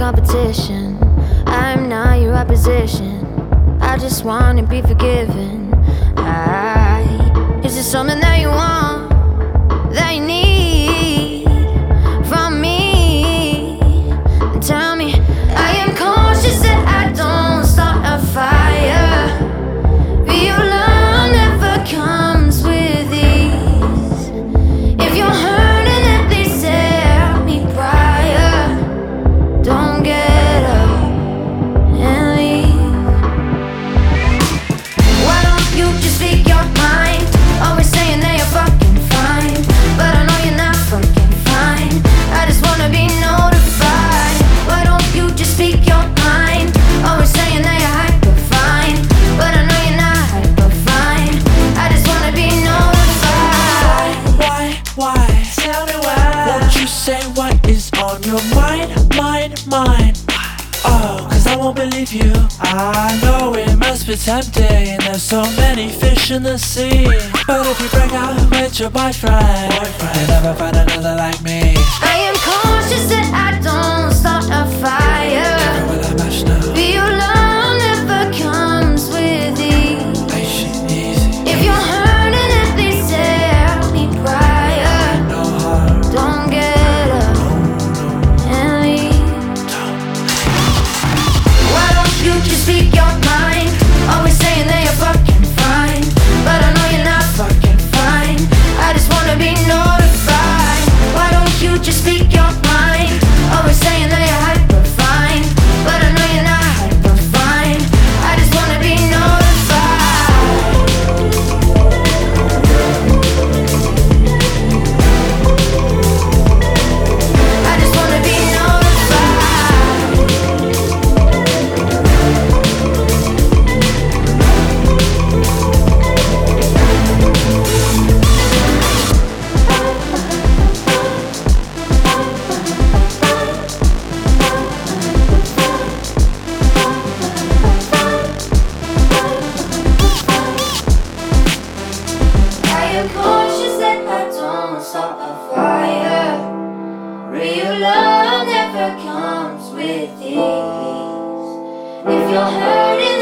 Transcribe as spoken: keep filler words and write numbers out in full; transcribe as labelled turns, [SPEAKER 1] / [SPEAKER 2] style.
[SPEAKER 1] competition. I'm not your opposition. I just wanna be forgiven. I, is it something that you want, that you need from me? And tell me, I am cautious that I don't start a fire. Real love never comes with ease. If you're hurting, at least tell me prior. Don't get up and leave. Why don't you just speak your mind? Always saying that you're fucking fine, but I know you're not fucking fine. I just wanna be notified. Why don't you just speak your mind? Always saying that you're hyper fine, but I know you're not hyper fine. I just wanna be notified.
[SPEAKER 2] Why, why, tell me why? Won't you say what is on your mind, mind, mind? Oh, cause I won't believe you. I know it must be tempting. There's so many fish in the sea. But if you break out with your boyfriend, boyfriend you'll never find another like me.
[SPEAKER 1] I am cautious that I don't start a fire.
[SPEAKER 2] Will I match now?
[SPEAKER 1] Real love never comes with ease.
[SPEAKER 2] Patient, easy.
[SPEAKER 1] If you're hurting, at least tell me prior.
[SPEAKER 2] No harm.
[SPEAKER 1] Don't get up and leave. Why don't you just speak your mind? Always saying that you're fucking fine, but I know you're not fucking fine. I just wanna be notified. Why don't you just speak your mind? Always saying that you're hyper fine, but I know you're not hyper fine. I just wanna be notified. I just wanna be I am cautious that I don't start a fire. Real love never comes with ease. If you're hurting,